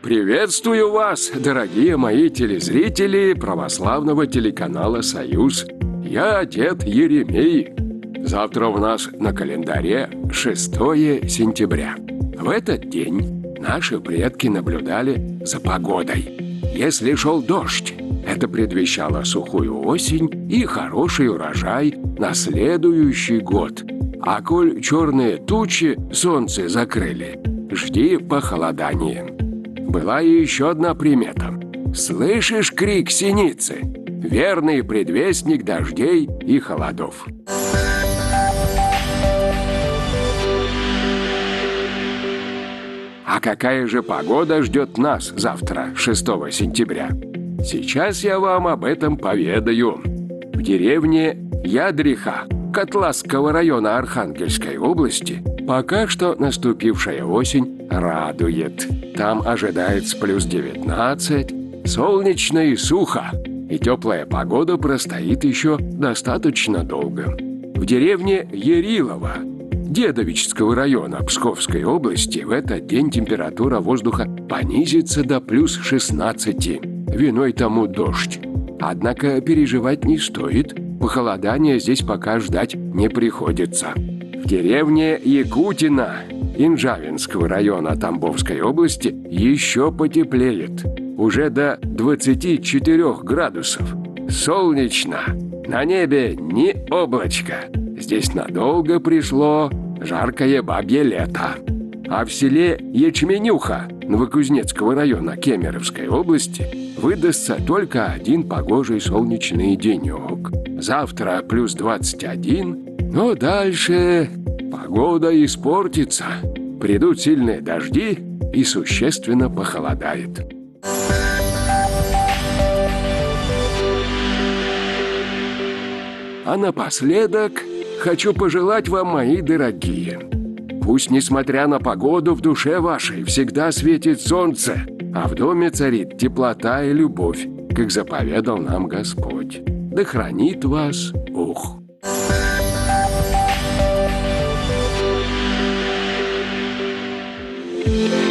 Приветствую вас, дорогие мои телезрители православного телеканала «Союз». Я дед Еремей. Завтра у нас на календаре 6 сентября. В этот день наши предки наблюдали за погодой. Если шел дождь, это предвещало сухую осень и хороший урожай на следующий год. А коль черные тучи солнце закрыли, жди похолодания. Была и еще одна примета. Слышишь крик синицы? Верный предвестник дождей и холодов. А какая же погода ждет нас завтра, 6 сентября? Сейчас я вам об этом поведаю. В деревне Ядриха Котласского района Архангельской области пока что наступившая осень радует. Там ожидается плюс 19, солнечно и сухо, и теплая погода простоит еще достаточно долго. В деревне Ярилово Дедовичского района Псковской области в этот день температура воздуха понизится до плюс 16. Виной тому дождь. Однако переживать не стоит. Похолодания здесь пока ждать не приходится. В деревне Якутино Инжавинского района Тамбовской области еще потеплеет. Уже до 24 градусов. Солнечно. На небе ни облачка. Здесь надолго пришло жаркое бабье лето. А в селе Ячменюха Новокузнецкого района Кемеровской области выдастся только один погожий солнечный денек. Завтра плюс 21, но дальше погода испортится. Придут сильные дожди и существенно похолодает. А напоследок хочу пожелать вам, мои дорогие, пусть, несмотря на погоду, в душе вашей всегда светит солнце, а в доме царит теплота и любовь, как заповедал нам Господь. Да хранит вас Бог. Thank you.